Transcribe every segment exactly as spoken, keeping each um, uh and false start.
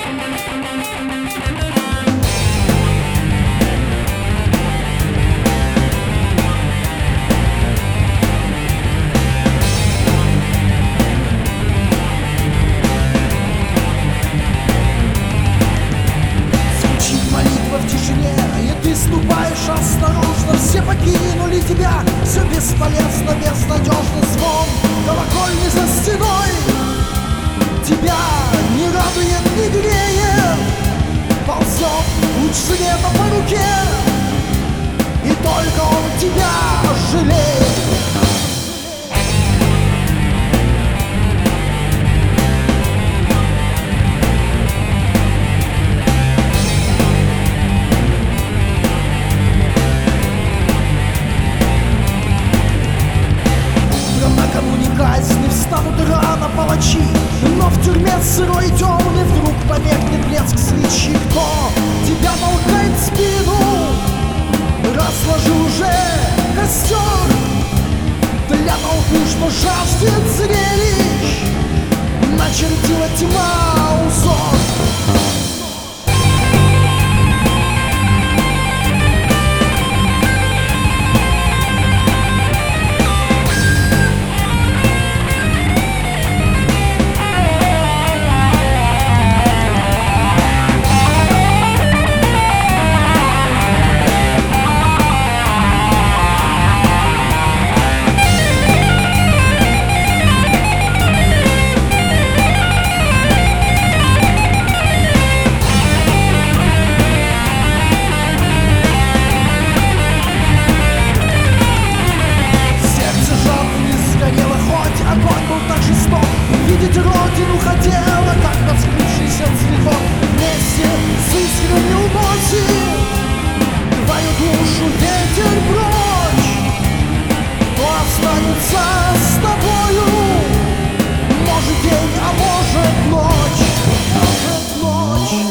Ступаешь осторожно, все покинули тебя. Все бесполезно, безнадежно. Звон колокольни за стеной тебя не радует, не греет. Ползет луч света по руке, и только он тебя жалеет. Казни встанут рано палачи, но в тюрьме сырой и темный вдруг померкнет блеск свечи. Кто тебя толкает в спину? Разложи уже костер для толпы, что жаждет зрелищ. Начертила тьма узор. Видеть родину хотела, как раскрывшийся цветок. Вместе с искрами уносит твою душу ветер прочь. Кто останется с тобою? Может день, а может ночь. Может ночь.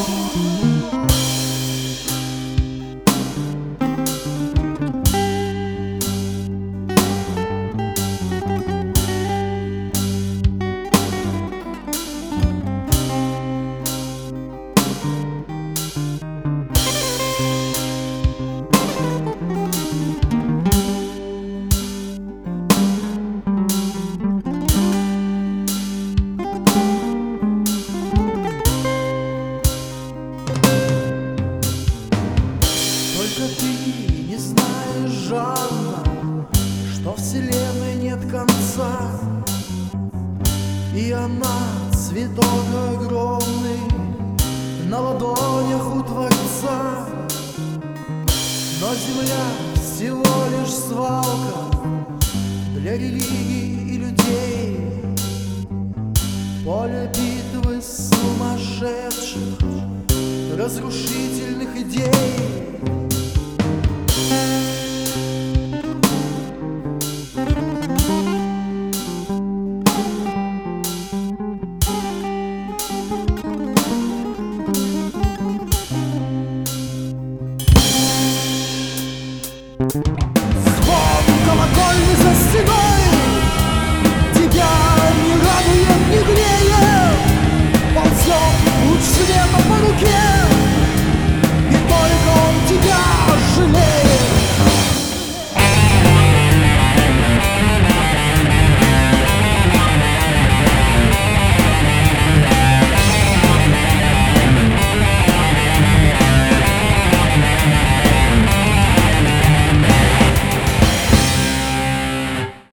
Только ты не знаешь, Жанна, что вселенной нет конца, и она цветок огромный на ладонях у Творца. Но земля всего лишь свалка для религий и людей, поле битвы сумасшедших, разрушительных идей.